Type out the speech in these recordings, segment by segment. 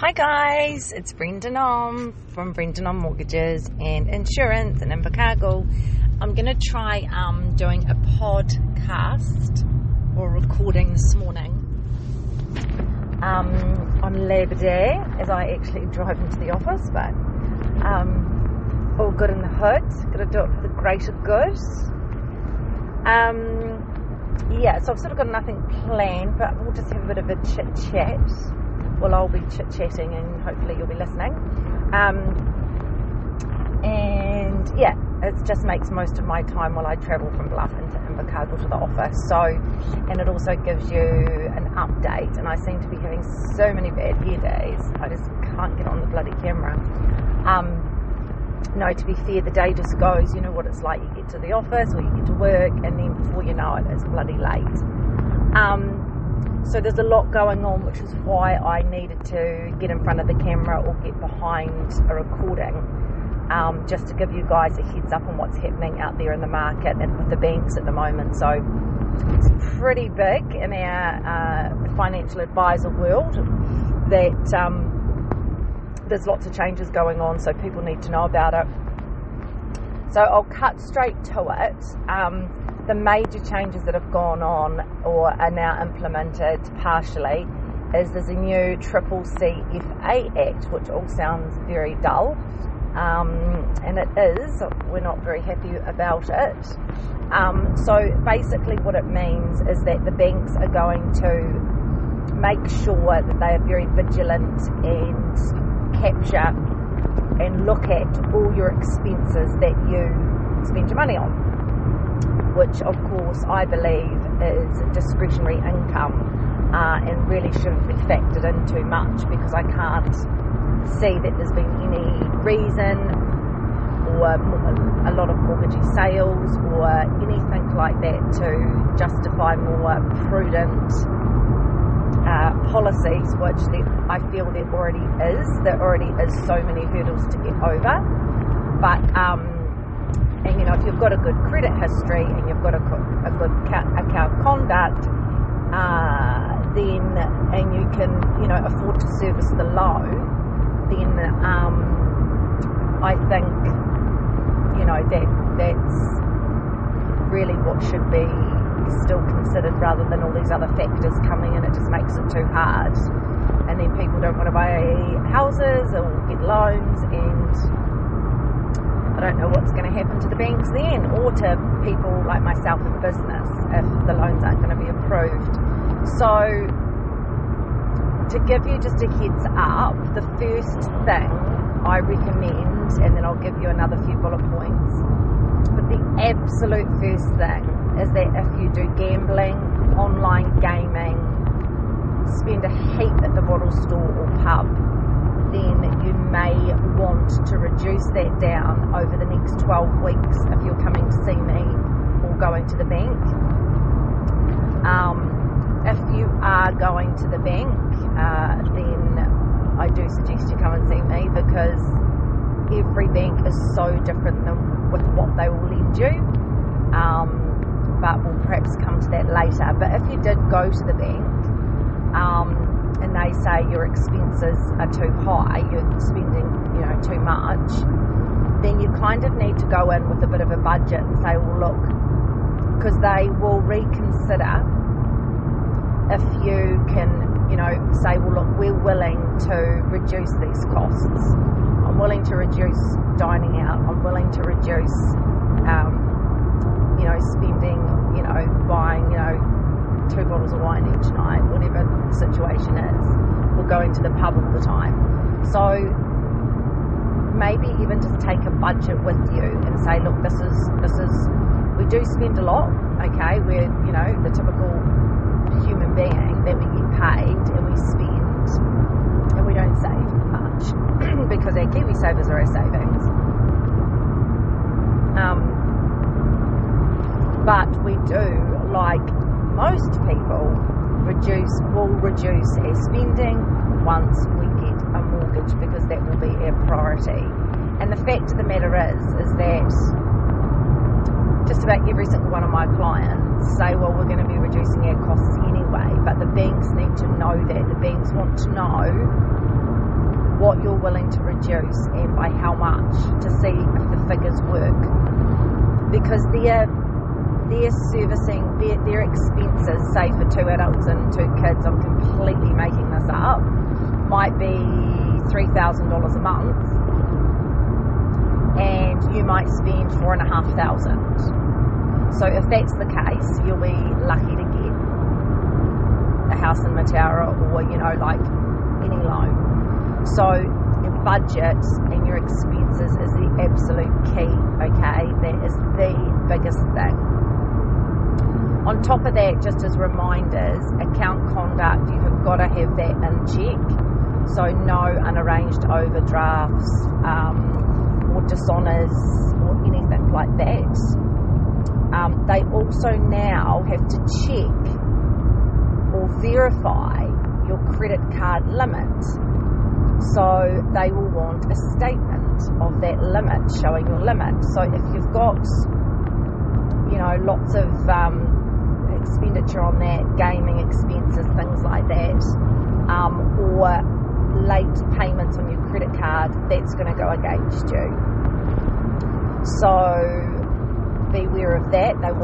Hi guys, it's Brendan Om from Brendan Om Mortgages and Insurance in Invercargill. I'm going to try doing a podcast or recording this morning on Labour Day as I actually drive into the office, but all good in the hood. Got to do it for the greater good. So I've sort of got nothing planned, but we'll just have a bit of a chit-chat. Well, I'll be chit-chatting and hopefully you'll be listening. It just makes most of my time while I travel from Bluff into Invercargill to the office. And it also gives you an update. And I seem to be having so many bad hair days, I just can't get on the bloody camera. No, to be fair, the day just goes, you know what it's like. You get to the office or you get to work, and then before you know it, it's bloody late. So there's a lot going on, which is why I needed to get in front of the camera or get behind a recording, just to give you guys a heads up on what's happening out there in the market and with the banks at the moment. So it's pretty big in our financial advisor world that there's lots of changes going on, so people need to know about it. So I'll cut straight to it. The major changes that have gone on or are now implemented partially is there's a new CCCFA Act, which all sounds very dull, and it is. We're not very happy about it. So basically what it means is that the banks are going to make sure that they are very vigilant and capture and look at all your expenses that you spend your money on, which of course I believe is discretionary income and really shouldn't be factored in too much, because I can't see that there's been any reason or a lot of mortgagee sales or anything like that to justify more prudent policies, which I feel there already is. There already is so many hurdles to get over. But and you know, if you've got a good credit history and you've got a good account conduct, then and you can, you know, afford to service the loan, then I think, you know, that's really what should be still considered, rather than all these other factors coming in. It just makes it too hard, and then people don't want to buy houses or get loans, and I don't know what's going to happen to the banks then, or to people like myself in business if the loans aren't going to be approved. So to give you just a heads up, the first thing I recommend, and then I'll give you another few bullet points, but the absolute first thing is that if you do gambling, online gaming, spend a heap at the bottle store or pub, then you may want to reduce that down over the next 12 weeks if you're coming to see me or going to the bank. If you are going to the bank, then I do suggest you come and see me, because every bank is so different than with what they will lend you. But we'll perhaps come to that later. But if you did go to the bank, and they say your expenses are too high, you're spending, you know, too much, then you kind of need to go in with a bit of a budget and say, well, look, because they will reconsider if you can, you know, say, well, look, we're willing to reduce these costs. I'm willing to reduce dining out. I'm willing to reduce, you know, spending, you know, buying, you know, 2 bottles of wine each night, whatever the situation is, or going to the pub all the time. So maybe even just take a budget with you and say, look, this is we do spend a lot, okay? We're, you know, the typical human being that we get paid and we spend, and we don't save much because our KiwiSavers are our savings. But we do, like most people, will reduce our spending once we get a mortgage, because that will be our priority. And the fact of the matter is that just about every single one of my clients say, well, we're going to be reducing our costs anyway, but the banks need to know that. The banks want to know what you're willing to reduce and by how much, to see if the figures work. Because their servicing, their expenses, say for 2 adults and 2 kids, I'm completely making this up, might be $3,000 a month, and you might spend $4,500. So if that's the case, you'll be lucky to get a house in Mataura or, like any loan. So your budget and your expenses is the absolute key, okay? That is the biggest thing. On top of that, just as reminders, account conduct, you have got to have that in check. So no unarranged overdrafts or dishonours or anything like that. They also now have to check or verify your credit card limit. So they will want a statement of that limit, showing your limit. So if you've got, lots of expenditure on that, gaming expenses, things like that, or late payments on your credit card, that's going to go against you. So be aware of that. They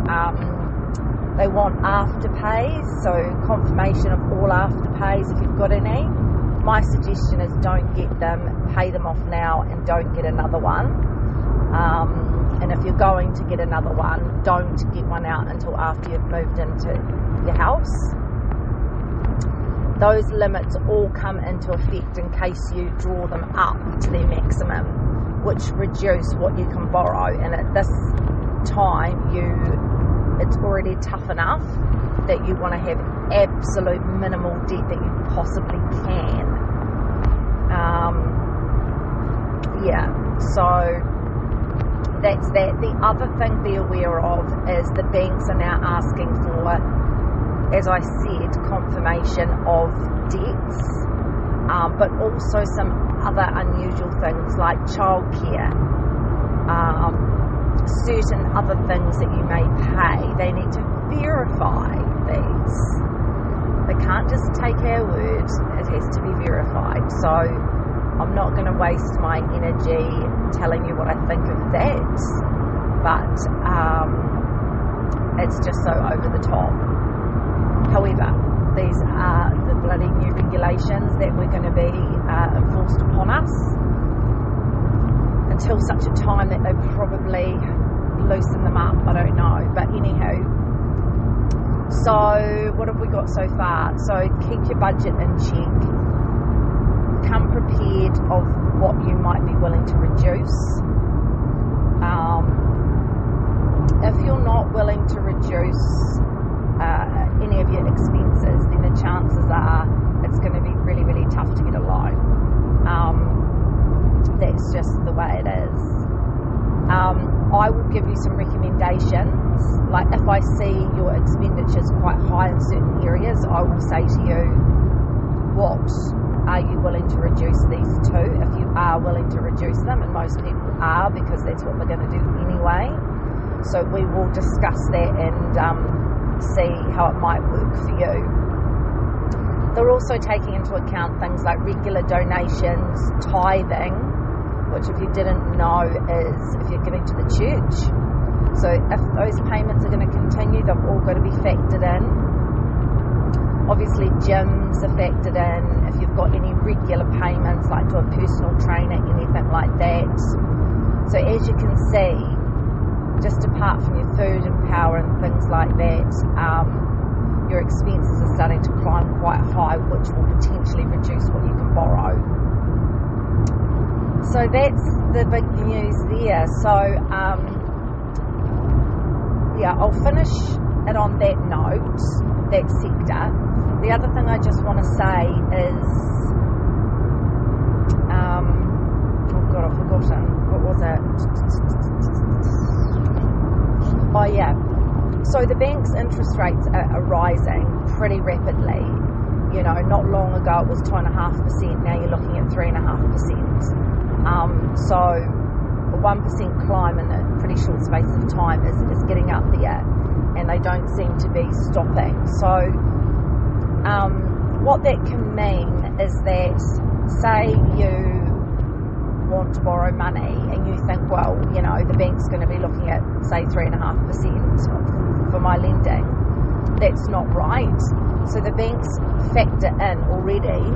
want afterpays, so confirmation of all afterpays if you've got any. My suggestion is don't get them, pay them off now and don't get another one. And if you're going to get another one, don't get one out until after you've moved into your house. Those limits all come into effect in case you draw them up to their maximum, which reduce what you can borrow. And at this time, it's already tough enough that you want to have absolute minimal debt that you possibly can. So that's that. The other thing be aware of is the banks are now asking for, as I said, confirmation of debts, but also some other unusual things like childcare, certain other things that you may pay. They need to verify these. They can't just take our word, it has to be verified. So I'm not going to waste my energy telling you what I think of that, but it's just so over the top. However, these are the bloody new regulations that we're going to be enforced upon us until such a time that they probably loosen them up. I don't know, but anyhow, so what have we got so far? So keep your budget in check, come prepared of what you might be willing to reduce. If you're not willing to reduce any of your expenses, then the chances are it's going to be really, really tough to get a loan. That's just the way it is. I will give you some recommendations. Like if I see your expenditures quite high in certain areas, I will say to you, what are you willing to reduce these to? If you are willing to reduce them, and most people are, because that's what they're going to do anyway. So we will discuss that and see how it might work for you. They're also taking into account things like regular donations, tithing, which if you didn't know is if you're giving to the church. So if those payments are going to continue, they've all got to be factored in. Obviously gyms are factored in. If you've got any regular payments like to a personal trainer, anything like that. So as you can see, just apart from your food and power and things like that, your expenses are starting to climb quite high, which will potentially reduce what you can borrow. So that's the big news there. So I'll finish it on that note, that sector. The other thing I just want to say is, oh God, I've forgotten. What was it? Oh yeah. So the bank's interest rates are rising pretty rapidly. Not long ago it was 2.5%. Now you're looking at 3.5%. So a 1% climb in a pretty short space of time is getting up there, and they don't seem to be stopping. So what that can mean is that say you want to borrow money and you think, well, you know, the bank's going to be looking at, say, 3.5% for my lending. That's not right. So the banks factor in already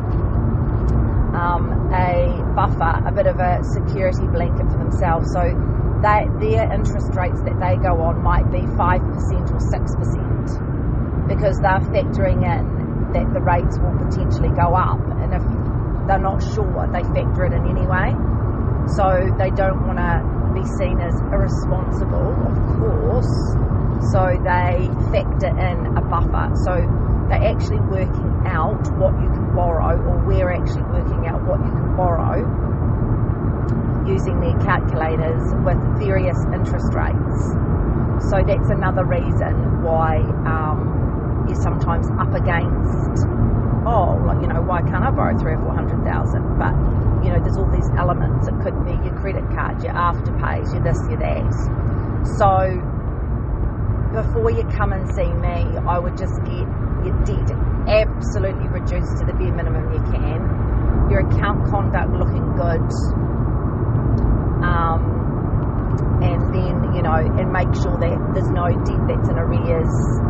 a buffer, a bit of a security blanket for themselves. So their interest rates that they go on might be 5% or 6%, because they're factoring in that the rates will potentially go up, and if they're not sure, they factor it in anyway. So they don't want to be seen as irresponsible, of course, so they factor in a buffer. So they're actually working out what you can borrow, or we're actually working out what you can borrow using their calculators with various interest rates. So that's another reason why you're sometimes up against, why can't I borrow 300,000 or 400,000? But there's all these elements. It could be your credit card, your afterpays, your this, your that. So before you come and see me, I would just get your debt absolutely reduced to the bare minimum you can, your account conduct looking good, and then and make sure that there's no debt that's in arrears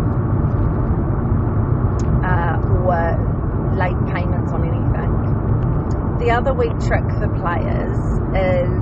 or late payments on anything. The other wee trick for players is,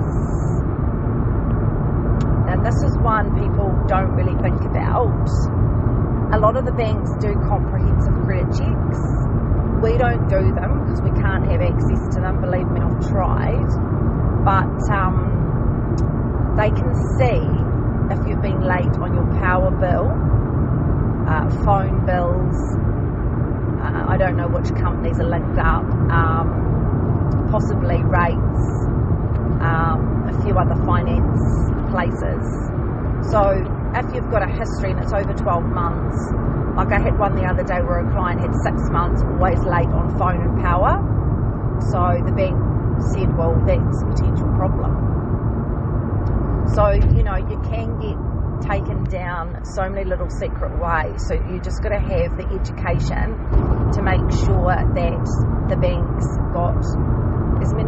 and this is one people don't really think about, a lot of the banks do comprehensive credit checks. We don't do them because we can't have access to them. Believe me, I've tried. But they can see if you've been late on your power bill, phone bills, I don't know which companies are linked up, possibly rates, a few other finance places. So if you've got a history and it's over 12 months, like I had one the other day where a client had 6 months always late on phone and power, so the bank said, well, that's a potential problem. So you can get taken down so many little secret ways. So you just got to have the education to make sure that the bank's got as many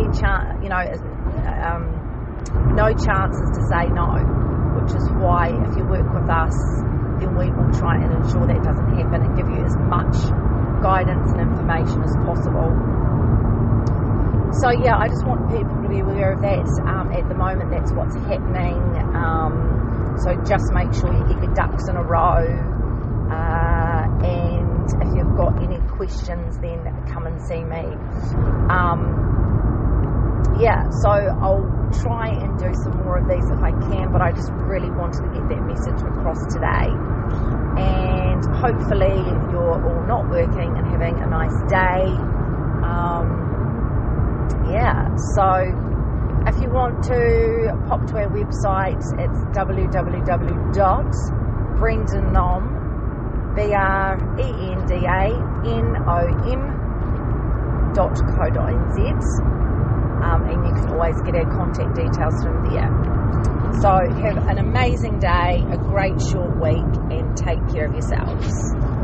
no chances to say no, which is why if you work with us, then we will try and ensure that doesn't happen and give you as much guidance and information as possible. So yeah, I just want people to be aware of that. At the moment, that's what's happening. So just make sure you get your ducks in a row. And if you've got any questions, then come and see me. So I'll try and do some more of these if I can, but I just really wanted to get that message across today. And hopefully you're all not working and having a nice day. So if you want to pop to our website, it's brendanom.co.nz, and you can always get our contact details from there. So have an amazing day, a great short week, and take care of yourselves.